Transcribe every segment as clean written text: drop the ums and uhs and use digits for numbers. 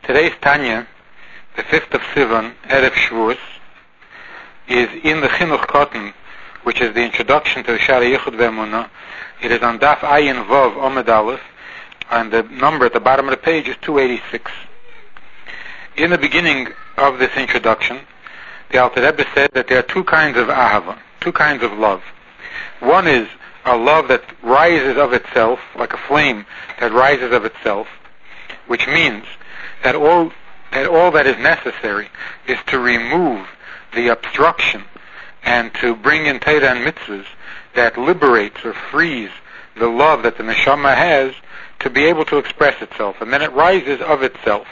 Today's Tanya, the 5th of Sivan, Erev Shavuos, is in the Chinuch Cotton, which is the introduction to Sha'arei Yichud Ve'emunah. It is on Daf Ayin Vav Omed Aleph, and the number at the bottom of the page is 286. In the beginning of this introduction, the Alter Rebbe said that there are two kinds of ahava, two kinds of love. One is a love that rises of itself, like a flame that rises of itself, which means that all that is necessary is to remove the obstruction and to bring in Torah and mitzvahs that liberates or frees the love that the neshama has to be able to express itself, and then it rises of itself.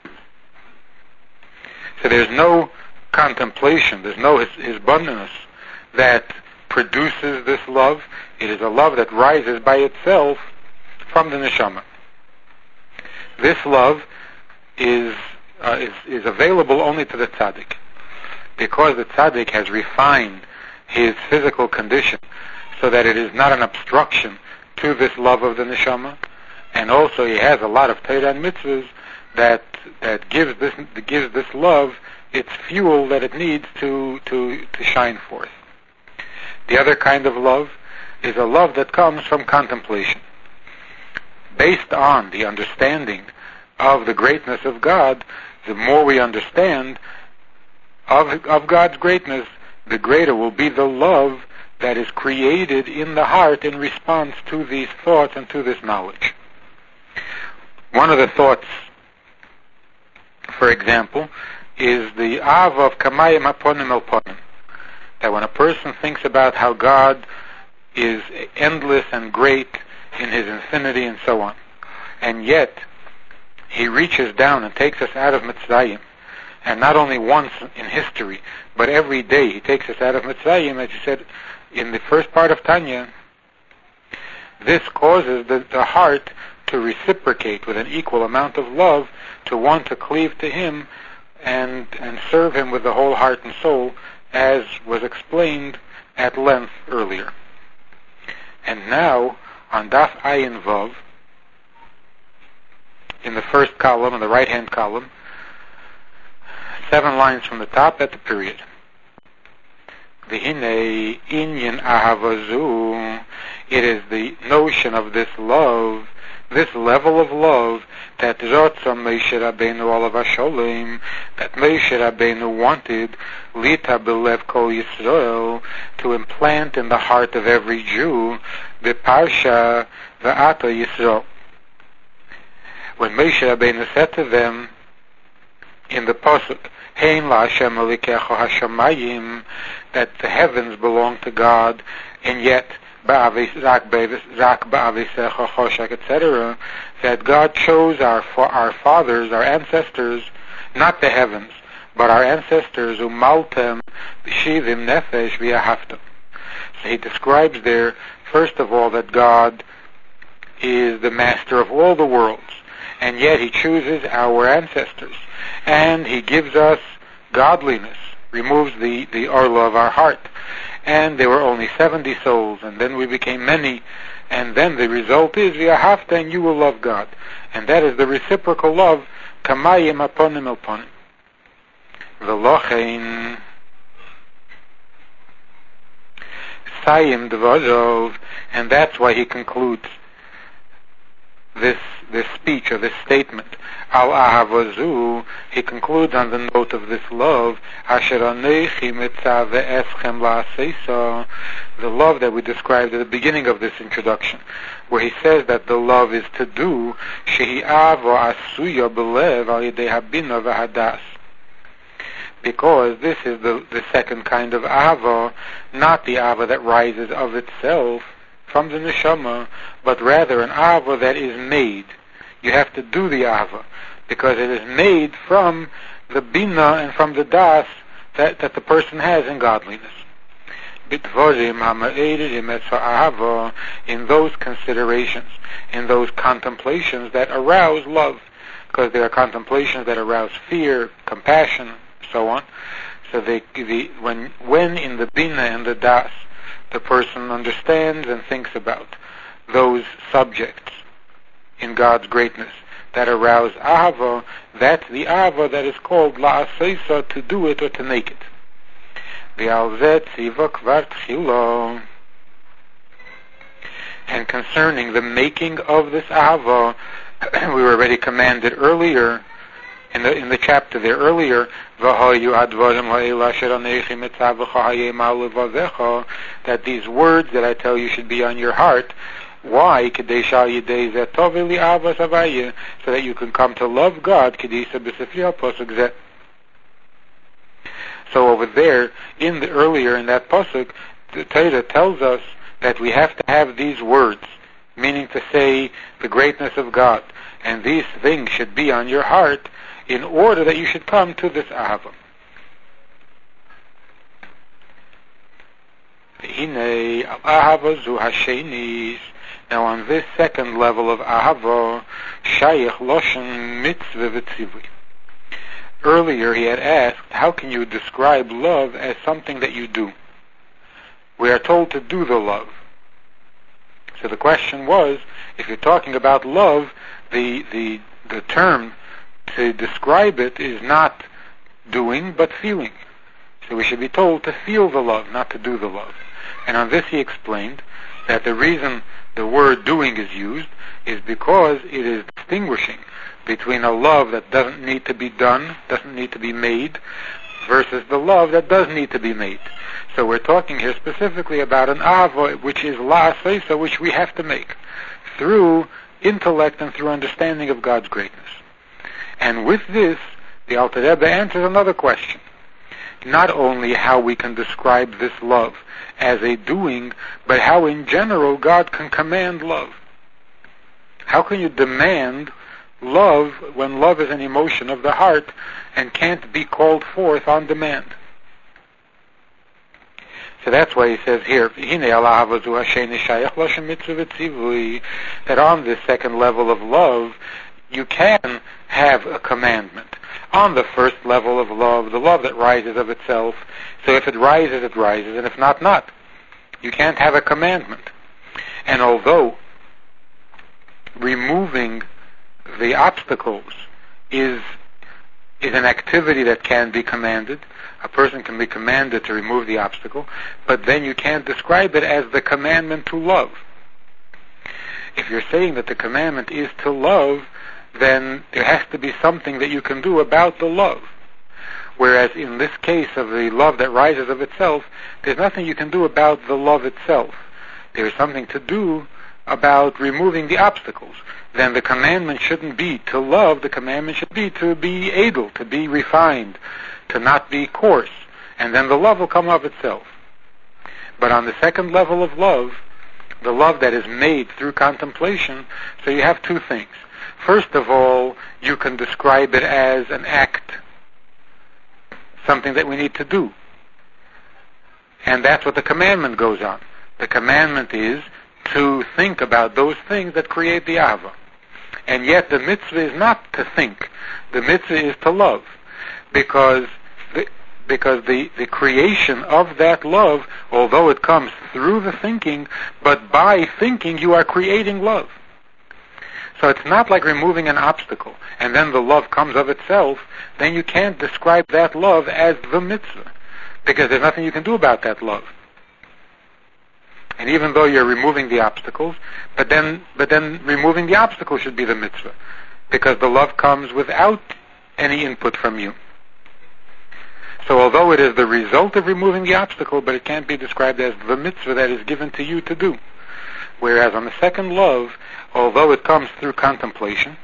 So there's no contemplation, there's no hisbonenus that produces this love. It is a love that rises by itself from the neshama. This love is available only to the tzaddik, because the tzaddik has refined his physical condition so that it is not an obstruction to this love of the neshama, and also he has a lot of Torah and mitzvahs that gives this love its fuel that it needs to shine forth. The other kind of love is a love that comes from contemplation. Based on the understanding of the greatness of God, the more we understand of God's greatness, the greater will be the love that is created in the heart in response to these thoughts and to this knowledge. One of the thoughts, for example, is the av of kamayim aponim el ponim. That when a person thinks about how God is endless and great in His infinity and so on, and yet He reaches down and takes us out of Mitzrayim, and not only once in history, but every day He takes us out of Mitzrayim, as He said in the first part of Tanya, this causes the heart to reciprocate with an equal amount of love, to want to cleave to Him and serve Him with the whole heart and soul, as was explained at length earlier. And now, on Daf Ayin Vav, in the first column, in the right-hand column, 7 lines from the top at the period. V'hinei inyan ahavazu, it is the notion of this love, this level of love, that Zotzam Moshe Rabbeinu olav hasholem, that Moshe Rabbeinu wanted, Lita belev kol Yisrael, to implant in the heart of every Jew, B'parsha v'ata Yisrael. When Moshe Rabbeinu said to them in the pasuk, Hein la'Hashem elikecha hashamayim, that the heavens belong to God, and yet rak ba'avisecha choshek, etc., that God chose our fathers, our ancestors, not the heavens, but our ancestors, umaltem shivim nefesh v'yahavtam. So he describes there, first of all, that God is the master of all the worlds, and yet He chooses our ancestors, and He gives us godliness, removes the orla of our heart. And there were only 70 souls, and then we became many, and then the result is v'yahavta, and you will love God. And that is the reciprocal love, kamayim aponim el ponim. V'lochein sayim dvarov, and that's why he concludes this speech, or this statement. Al ahavazu, he concludes on the note of this love, asher anechi mitzaveh eschem la'aseisa, the love that we described at the beginning of this introduction, where he says that the love is to do, shehi avo asuya belev al yedei habina v'hadas. Because this is the second kind of ava, not the ava that rises of itself from the neshama, but rather an ava that is made. You have to do the ava, because it is made from the bina and from the das that the person has in godliness. In those considerations, in those contemplations that arouse love, because there are contemplations that arouse fear, compassion, so on. So when in the bina and the das, the person understands and thinks about those subjects in God's greatness, that arouse ahava, that's the ahava that is called la'aseisa, to do it or to make it. V'al zeh tziva kvar tchilo. And concerning the making of this ahava, we were already commanded earlier in the chapter there earlier, that these words that I tell you should be on your heart. Why? So that you can come to love God. So over there, earlier in that pasuk, the Torah tells us that we have to have these words, meaning to say the greatness of God, and these things should be on your heart in order that you should come to this ahava. Now on this second level of ahava, shayich loshen mitzvah v'tzivui. Earlier he had asked, how can you describe love as something that you do? We are told to do the love. So the question was, if you're talking about love, the term to describe it is not doing, but feeling. So we should be told to feel the love, not to do the love. And on this he explained that the reason the word doing is used is because it is distinguishing between a love that doesn't need to be done, doesn't need to be made, versus the love that does need to be made. So we're talking here specifically about an ahava, which is la'aseisa, which we have to make through intellect and through understanding of God's greatness. And with this, the Alter Rebbe answers another question. Not only how we can describe this love as a doing, but how in general God can command love. How can you demand love when love is an emotion of the heart and can't be called forth on demand? So that's why he says here, that on this second level of love, you can have a commandment. On the first level of love, the love that rises of itself, so if it rises, it rises, and if not, not. You can't have a commandment. And although removing the obstacles is an activity that can be commanded, a person can be commanded to remove the obstacle, but then you can't describe it as the commandment to love. If you're saying that the commandment is to love, then there has to be something that you can do about the love. Whereas in this case of the love that rises of itself, there's nothing you can do about the love itself. There is something to do about removing the obstacles. Then the commandment shouldn't be to love, the commandment should be to be able, to be refined, to not be coarse, and then the love will come of itself. But on the second level of love, the love that is made through contemplation, so you have two things. First of all, you can describe it as an act, something that we need to do. And that's what the commandment goes on. The commandment is to think about those things that create the ahava. And yet the mitzvah is not to think. The mitzvah is to love. Because the creation of that love, although it comes through the thinking, but by thinking you are creating love. So it's not like removing an obstacle and then the love comes of itself. Then you can't describe that love as the mitzvah, because there's nothing you can do about that love. And even though you're removing the obstacles, but then removing the obstacle should be the mitzvah, because the love comes without any input from you. So although it is the result of removing the obstacle, but it can't be described as the mitzvah that is given to you to do. Whereas on the second love, although it comes through contemplation,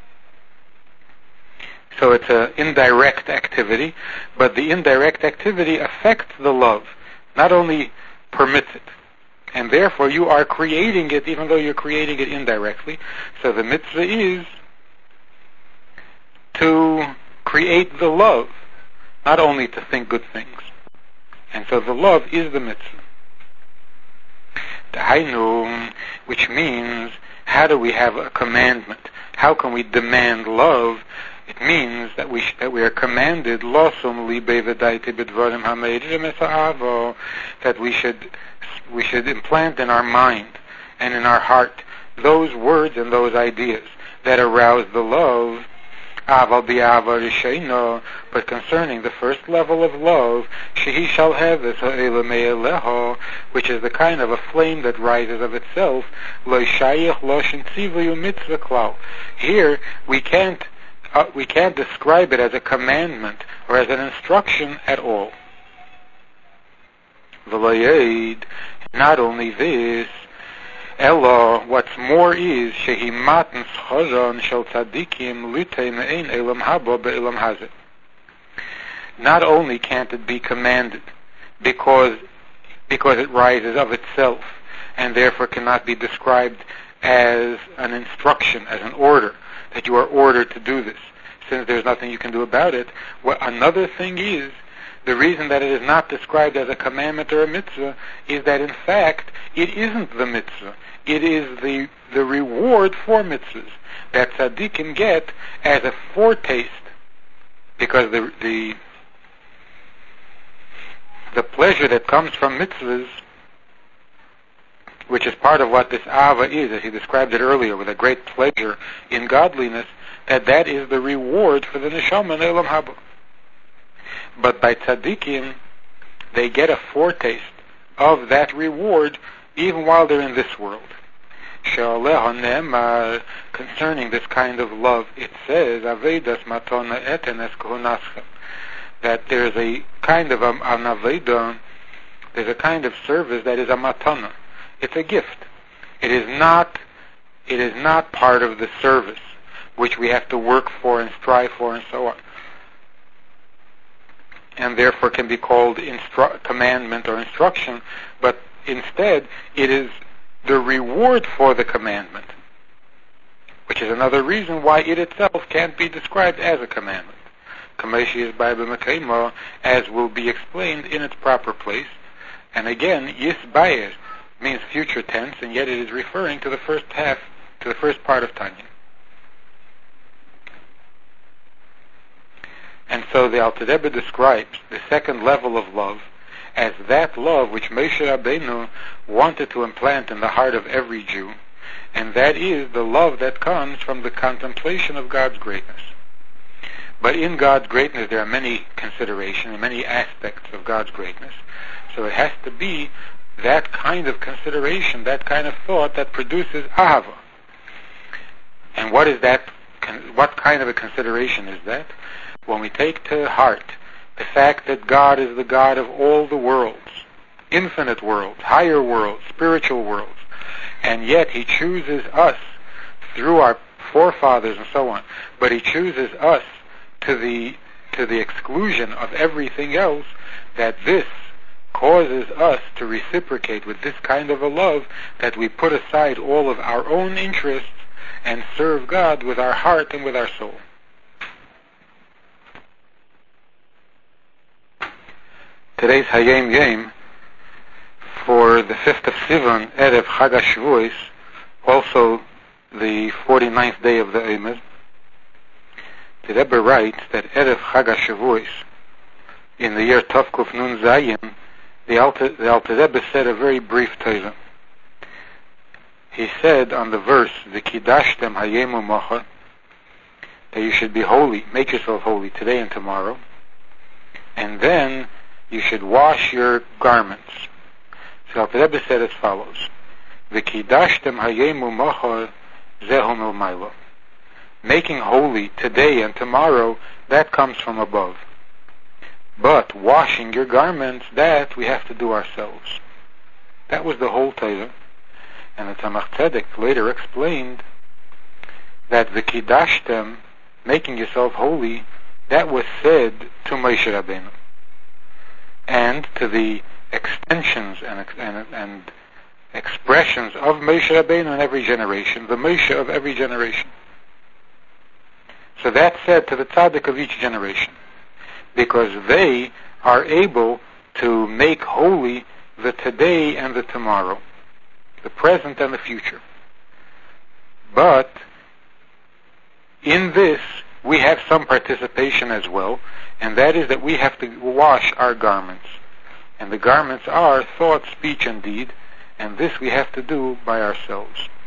so it's an indirect activity, but the indirect activity affects the love, not only permits it. And therefore you are creating it, even though you're creating it indirectly. So the mitzvah is to create the love, not only to think good things. And so the love is the mitzvah. Dahainu, which means, how do we have a commandment? How can we demand love? It means that we are commanded that we should implant in our mind and in our heart those words and those ideas that arouse the love. Aval bi'ava rishayno, but concerning the first level of love, shehi shall have this ha'elamei eleho, which is the kind of a flame that rises of itself, lo shayich lo shintsivu mitzvah klal. Here we can't describe it as a commandment or as an instruction at all. V'layed, not only this, Ella, what's more is shehi matan schazon shel tzadikim litei me'ein elam haba be'elam hazeh. Not only can't it be commanded because it rises of itself and therefore cannot be described as an instruction, as an order, that you are ordered to do this, since there's nothing you can do about it. Another thing is, the reason that it is not described as a commandment or a mitzvah is that in fact it isn't the mitzvah. It is the reward for mitzvahs that tzaddikim get as a foretaste, because the pleasure that comes from mitzvahs, which is part of what this ava is, as he described it earlier, with a great pleasure in godliness, that is the reward for the neshama in Elam Haba. But by tzaddikim, they get a foretaste of that reward even while they're in this world. Concerning this kind of love, it says, Avedas matona etenes kohunascha, that there's a kind of an aveda, there's a kind of service that is a matana. It's a gift. It is not part of the service which we have to work for and strive for and so on, and therefore can be called commandment or instruction, but instead it is the reward for the commandment, which is another reason why it itself can't be described as a commandment. Kameshi is Bible Mekaymo, as will be explained in its proper place. And again, Yisbayer means future tense, and yet it is referring to the first part of Tanya. And so the Alter Rebbe describes the second level of love as that love which Moshe Rabbeinu wanted to implant in the heart of every Jew, and that is the love that comes from the contemplation of God's greatness. But in God's greatness there are many considerations, many aspects of God's greatness. So it has to be that kind of consideration, that kind of thought that produces ahava. And what is that? What kind of a consideration is that? When we take to heart the fact that God is the God of all the worlds, infinite worlds, higher worlds, spiritual worlds, and yet He chooses us through our forefathers and so on, but He chooses us to the exclusion of everything else, that this causes us to reciprocate with this kind of a love, that we put aside all of our own interests and serve God with our heart and with our soul. Today's Hayom Yom for the 5th of Sivan, Erev Chag HaShavuos, also the 49th day of the Omer. The Rebbe writes that Erev Chag HaShavuos, in the year Tovkuf Nun Zayin, the Alter Rebbe said a very brief Torah. He said on the verse, V'kidashtem hayemu mocha, that you should be holy, make yourself holy today and tomorrow, and then you should wash your garments. So the Rebbe said as follows, V'kidashtem hayemu mocha zehu milmaylo. Making holy today and tomorrow, that comes from above. But washing your garments, that we have to do ourselves. That was the whole Torah. And the Tzemach Tzedek later explained that V'kidashtem, making yourself holy, that was said to Moshe Rabbeinu, and to the extensions and expressions of Moshe Rabbeinu in every generation, the Moshe of every generation. So that's said to the tzaddik of each generation, because they are able to make holy the today and the tomorrow, the present and the future. But in this we have some participation as well, and that is that we have to wash our garments. And the garments are thought, speech, and deed, and this we have to do by ourselves.